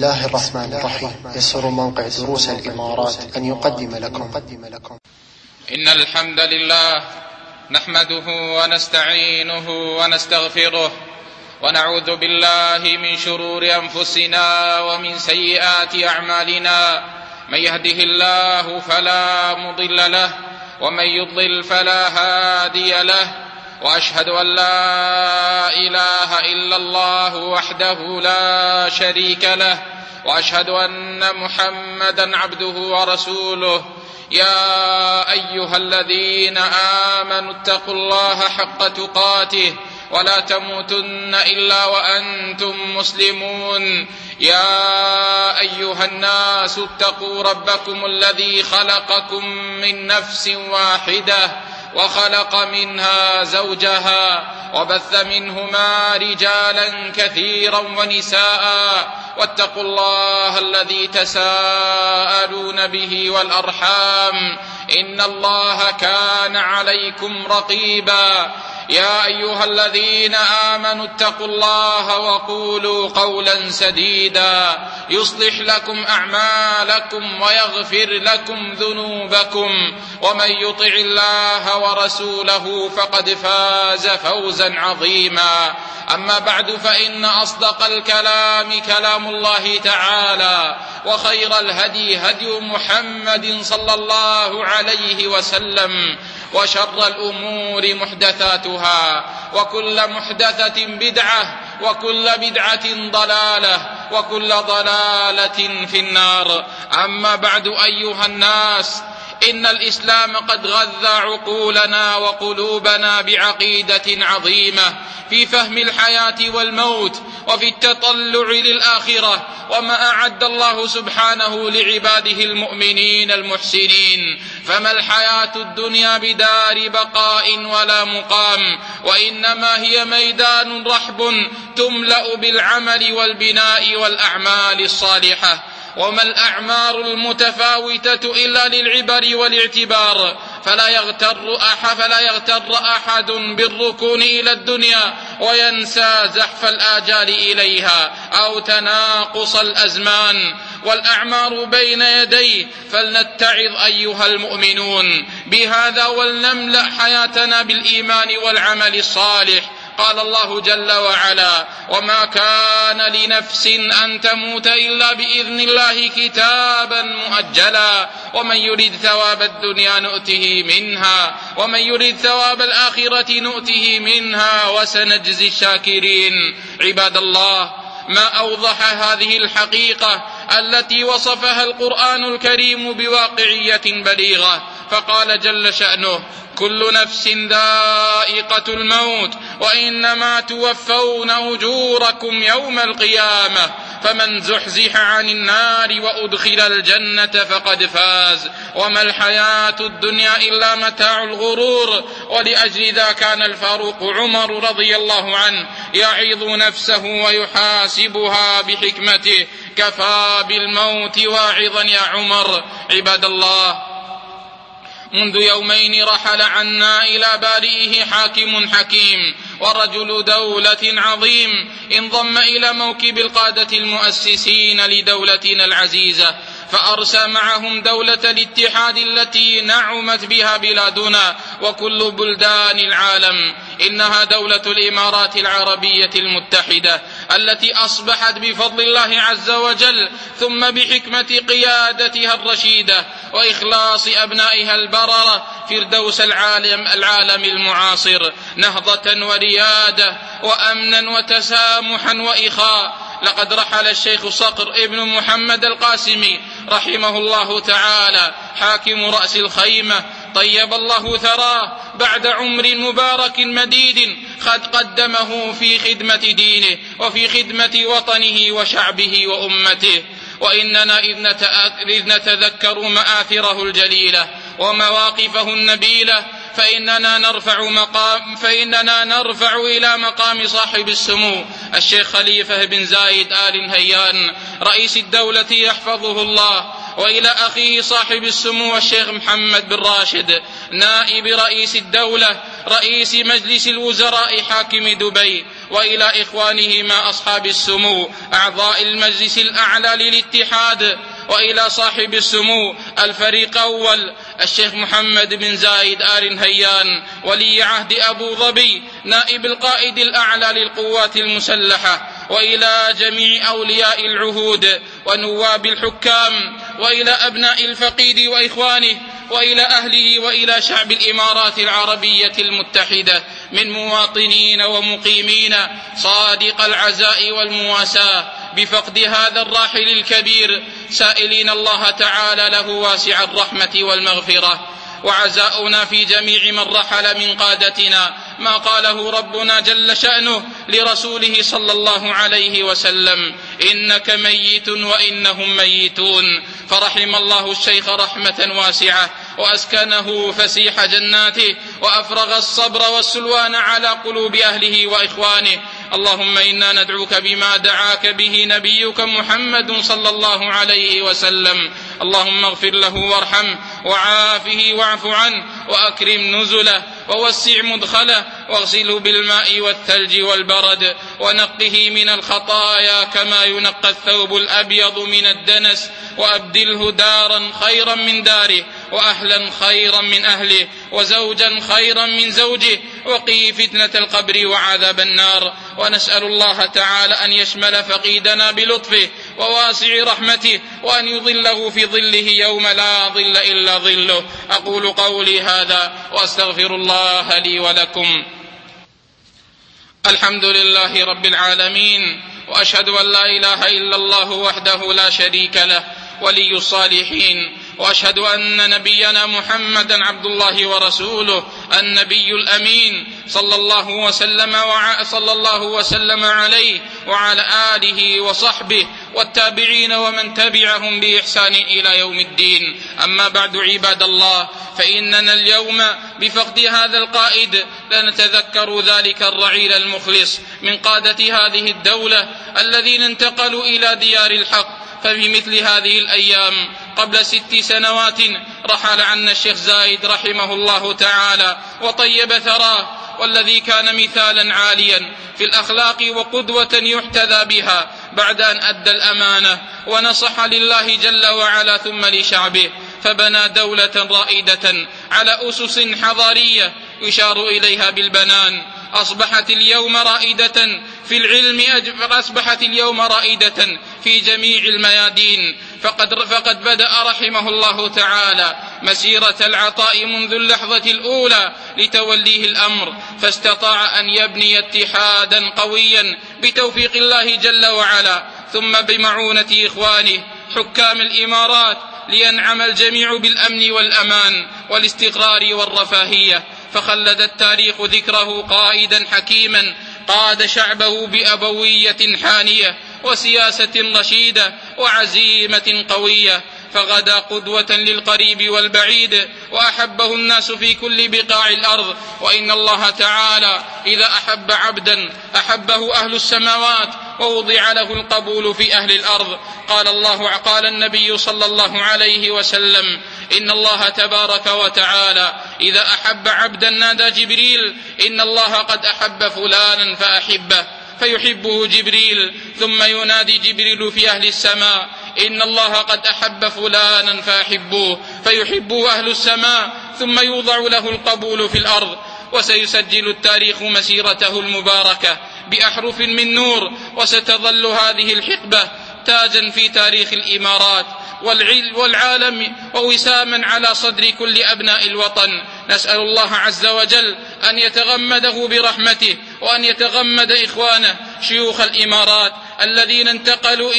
الله الرحمن الرحيم. يسر موقع دروس الإمارات أن يقدم لكم إن الحمد لله نحمده ونستعينه ونستغفره ونعوذ بالله من شرور أنفسنا ومن سيئات أعمالنا. من يهده الله فلا مضل له ومن يضلل فلا هادي له، وأشهد أن لا إله إلا الله وحده لا شريك له، وأشهد أن محمدا عبده ورسوله. يا أيها الذين آمنوا اتقوا الله حق تقاته ولا تموتن إلا وأنتم مسلمون. يا أيها الناس اتقوا ربكم الذي خلقكم من نفس واحدة وخلق منها زوجها وبث منهما رجالا كثيرا ونساء، واتقوا الله الذي تساءلون به والأرحام إن الله كان عليكم رقيبا. يا أيها الذين آمنوا اتقوا الله وقولوا قولا سديدا يصلح لكم أعمالكم ويغفر لكم ذنوبكم، ومن يطع الله ورسوله فقد فاز فوزا عظيما. أما بعد، فإن أصدق الكلام كلام الله تعالى، وخير الهدي هدي محمد صلى الله عليه وسلم، وشر الأمور محدثاتها، وكل محدثة بدعة، وكل بدعة ضلالة، وكل ضلالة في النار. أما بعد أيها الناس، إن الإسلام قد غذى عقولنا وقلوبنا بعقيدة عظيمة في فهم الحياة والموت، وفي التطلع للآخرة، وما أعد الله سبحانه لعباده المؤمنين المحسنين. فما الحياة الدنيا بدار بقاء ولا مقام، وإنما هي ميدان رحب تملأ بالعمل والبناء والأعمال الصالحة. وما الأعمار المتفاوتة إلا للعبر والاعتبار، فلا يغتر أحد بالركون إلى الدنيا وينسى زحف الآجال إليها أو تناقص الأزمان، والأعمار بين يديه. فلنتعظ أيها المؤمنون بهذا، ولنملأ حياتنا بالإيمان والعمل الصالح. قال الله جل وعلا: وما كان لنفس أن تموت إلا بإذن الله كتابا مؤجلا، ومن يريد ثواب الدنيا نؤته منها ومن يريد ثواب الآخرة نؤته منها وسنجزي الشاكرين. عباد الله، ما أوضح هذه الحقيقة التي وصفها القرآن الكريم بواقعية بليغة. فقال جل شأنه: كل نفس ذائقة الموت وإنما توفون أجوركم يوم القيامة، فمن زحزح عن النار وأدخل الجنة فقد فاز، وما الحياة الدنيا إلا متاع الغرور. ولأجل ذا كان الفاروق عمر رضي الله عنه يعظ نفسه ويحاسبها بحكمته: كفى بالموت واعظا يا عمر. عباد الله، منذ يومين رحل عنا إلى بارئه حاكم حكيم ورجل دولة عظيم، انضم إلى موكب القادة المؤسسين لدولتنا العزيزة، فأرسى معهم دولة الاتحاد التي نعمت بها بلادنا وكل بلدان العالم. إنها دولة الإمارات العربية المتحدة، التي أصبحت بفضل الله عز وجل ثم بحكمة قيادتها الرشيدة وإخلاص أبنائها البررة فردوس العالم المعاصر، نهضة وريادة وأمنا وتسامحا وإخاء. لقد رحل الشيخ صقر ابن محمد القاسمي رحمه الله تعالى، حاكم رأس الخيمة، طيب الله ثراه، بعد عمر مبارك مديد قد قدمه في خدمة دينه وفي خدمة وطنه وشعبه وأمته. وإننا إذ نتذكر مآثره الجليلة ومواقفه النبيلة فإننا نرفع إلى مقام صاحب السمو الشيخ خليفة بن زايد آل نهيان رئيس الدولة يحفظه الله، وإلى أخيه صاحب السمو الشيخ محمد بن راشد نائب رئيس الدولة رئيس مجلس الوزراء حاكم دبي، وإلى إخوانهما أصحاب السمو أعضاء المجلس الأعلى للاتحاد، وإلى صاحب السمو الفريق أول الشيخ محمد بن زايد آل نهيان ولي عهد أبو ظبي نائب القائد الأعلى للقوات المسلحة، وإلى جميع أولياء العهود ونواب الحكام، وإلى أبناء الفقيد وإخوانه، وإلى أهله، وإلى شعب الإمارات العربية المتحدة من مواطنين ومقيمين صادق العزاء والمواساة بفقد هذا الراحل الكبير، سائلين الله تعالى له واسع الرحمة والمغفرة. وعزاؤنا في جميع من رحل من قادتنا ما قاله ربنا جل شأنه لرسوله صلى الله عليه وسلم: إنك ميت وإنهم ميتون. فرحم الله الشيخ رحمة واسعة وأسكنه فسيح جناته وأفرغ الصبر والسلوان على قلوب أهله وإخوانه. اللهم إنا ندعوك بما دعاك به نبيك محمد صلى الله عليه وسلم، اللهم اغفر له وارحمه وعافه واعف عنه وأكرم نزله ووسع مدخله واغسله بالماء والثلج والبرد ونقه من الخطايا كما ينقى الثوب الأبيض من الدنس، وأبدله دارا خيرا من داره وأهلا خيرا من أهله وزوجا خيرا من زوجه، وقيه فتنة القبر وعذاب النار. ونسأل الله تعالى أن يشمل فقيدنا بلطفه وواسع رحمته وأن يظله في ظله يوم لا ظل إلا ظله. أقول قولي هذا وأستغفر الله لي ولكم. الحمد لله رب العالمين، وأشهد أن لا إله إلا الله وحده لا شريك له ولي الصالحين، وأشهد أن نبينا محمدا عبد الله ورسوله النبي الأمين صلى الله وسلم عليه وعلى آله وصحبه والتابعين ومن تبعهم بإحسان إلى يوم الدين. أما بعد عباد الله، فإننا اليوم بفقد هذا القائد لنتذكر ذلك الرعيل المخلص من قادة هذه الدولة الذين انتقلوا إلى ديار الحق. ففي مثل هذه الأيام قبل 6 سنوات رحل عنا الشيخ زايد رحمه الله تعالى وطيب ثراه، والذي كان مثالا عاليا في الأخلاق وقدوة يحتذى بها بعد أن أدى الأمانة ونصح لله جل وعلا ثم لشعبه، فبنى دولة رائدة على أسس حضارية يشار إليها بالبنان. أصبحت اليوم رائدة في العلم، أصبحت اليوم رائدة في جميع الميادين. فقد بدأ رحمه الله تعالى مسيرة العطاء منذ اللحظة الأولى لتوليه الأمر، فاستطاع أن يبني اتحادا قويا بتوفيق الله جل وعلا، ثم بمعونة إخوانه حكام الإمارات لينعم الجميع بالأمن والأمان والاستقرار والرفاهية. فخلد التاريخ ذكره قائدا حكيما قاد شعبه بأبوية حانية وسياسة رشيدة وعزيمة قوية، فغدا قدوة للقريب والبعيد وأحبه الناس في كل بقاع الأرض. وإن الله تعالى إذا أحب عبدا أحبه أهل السماوات ووضع له القبول في أهل الأرض. قال النبي صلى الله عليه وسلم: إن الله تبارك وتعالى إذا أحب عبدا نادى جبريل: إن الله قد أحب فلانا فأحبه، فيحبه جبريل، ثم ينادي جبريل في أهل السماء: إن الله قد أحب فلانا فأحبوه، فيحبه أهل السماء، ثم يوضع له القبول في الأرض. وسيسجل التاريخ مسيرته المباركة بأحرف من نور، وستظل هذه الحقبة تاجا في تاريخ الإمارات والعالم ووساما على صدر كل أبناء الوطن. نسأل الله عز وجل أن يتغمده برحمته، وأن يتغمد إخوانه شيوخ الإمارات الذين انتقلوا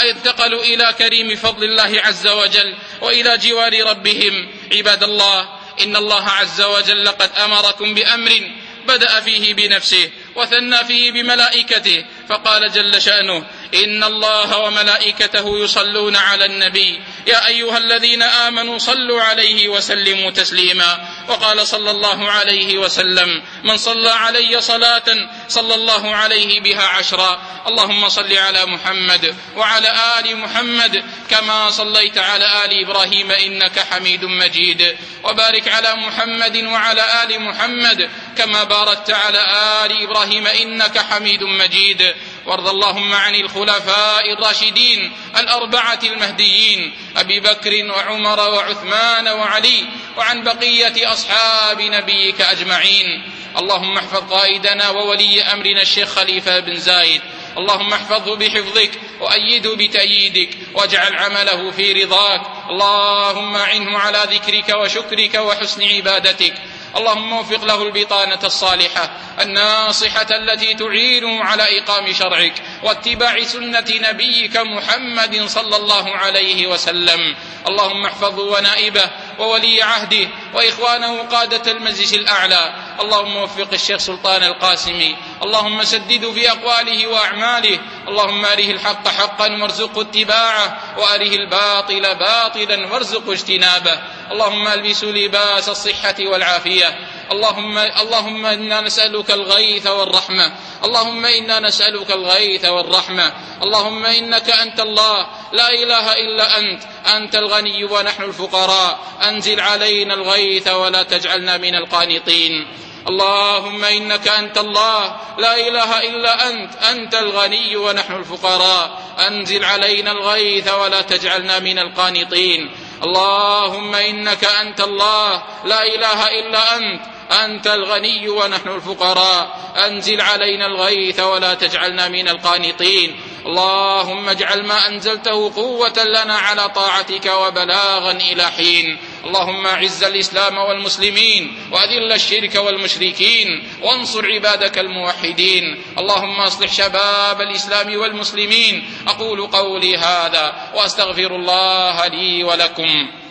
إلى كريم فضل الله عز وجل وإلى جوار ربهم. عباد الله، إن الله عز وجل قد أمركم بأمر بدأ فيه بنفسه وثنى فيه بملائكته، فقال جل شأنه: إن الله وملائكته يصلون على النبي يا أيها الذين آمنوا صلوا عليه وسلموا تسليما. وقال صلى الله عليه وسلم: من صلى علي صلاة صلى الله عليه بها 10. اللهم صل على محمد وعلى آل محمد كما صليت على آل إبراهيم إنك حميد مجيد، وبارك على محمد وعلى آل محمد كما باركت على آل إبراهيم إنك حميد مجيد. وارض اللهم عن الخلفاء الراشدين الأربعة المهديين أبي بكر وعمر وعثمان وعلي، وعن بقية أصحاب نبيك أجمعين. اللهم احفظ قائدنا وولي أمرنا الشيخ خليفة بن زايد، اللهم احفظه بحفظك وأيده بتأييدك واجعل عمله في رضاك. اللهم أعنه على ذكرك وشكرك وحسن عبادتك. اللهم وفق له البطانة الصالحة الناصحة التي تعينه على إقام شرعك واتباع سنة نبيك محمد صلى الله عليه وسلم. اللهم احفظه ونائبه وولي عهده وإخوانه قادة المجلس الأعلى. اللهم وفق الشيخ سلطان القاسمي، اللهم سدده في أقواله وأعماله. اللهم أره الحق حقا وارزقه اتباعه، وأره الباطل باطلا وارزقه اجتنابه. اللهم ألبسه لباس الصحة والعافية. اللهم إنا نسألك الغيث والرحمة. اللهم إنا نسألك الغيث والرحمة. اللهم إنك أنت الله لا إله إلا أنت الغني ونحن الفقراء. أنزل علينا الغيث ولا تجعلنا من القانطين. اللهم إنك أنت الله لا إله إلا أنت الغني ونحن الفقراء. أنزل علينا الغيث ولا تجعلنا من القانطين. اللهم إنك أنت الله لا إله إلا أنت الغني ونحن الفقراء. أنزل علينا الغيث ولا تجعلنا من القانطين. اللهم اجعل ما أنزلته قوة لنا على طاعتك وبلاغا إلى حين. اللهم أعز الإسلام والمسلمين وأذل الشرك والمشركين وانصر عبادك الموحدين. اللهم أصلح شباب الإسلام والمسلمين. أقول قولي هذا وأستغفر الله لي ولكم.